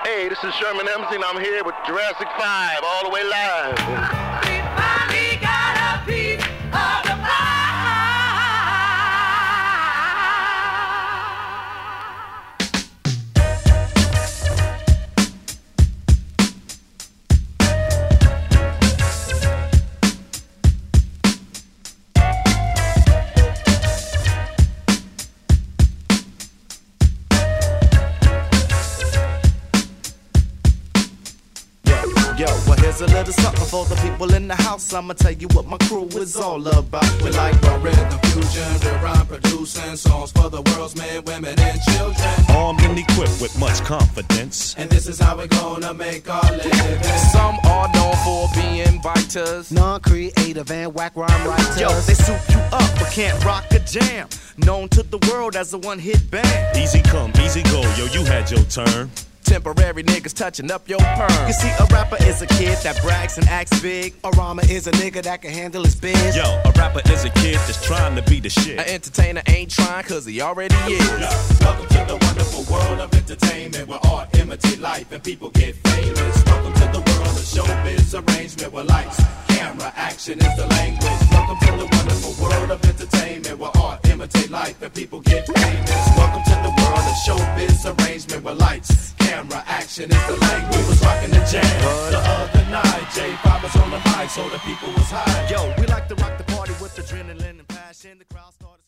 Hey, this is Sherman Emerson, and I'm here with Jurassic 5, all the way live. We finally got a piece of the pie. Yo, well here's a little something for the people in the house. I'ma tell you what my crew is all about. We like the rhythm fusion, we rhyme producing songs for the world's men, women, and children. Armed and equipped with much confidence. And this is how we're gonna make our living. Some are known for being biters, non-creative and whack rhyme writers. Yo, they soup you up but can't rock a jam. Known to the world as a one-hit band. Easy come, easy go, yo, you had your turn. temporary niggas touching up your perm. You see, a rapper is a kid that brags and acts big. A rhymer is a nigga that can handle his biz. Yo, a rapper is a kid that's trying to be the shit. An entertainer ain't trying cause he already is. Welcome to the wonderful world of entertainment, where art imitate life and people get famous. Welcome to the world of showbiz arrangement, where lights, camera, action is the language. Welcome to the wonderful world of entertainment, where art imitate life and people get famous. Welcome to the world of showbiz arrangement, where lights, camera, action is the language. We was rocking the jam the other night. J5 was on the mic, so the people was high. Yo, we like to rock the party with adrenaline and passion. The crowd started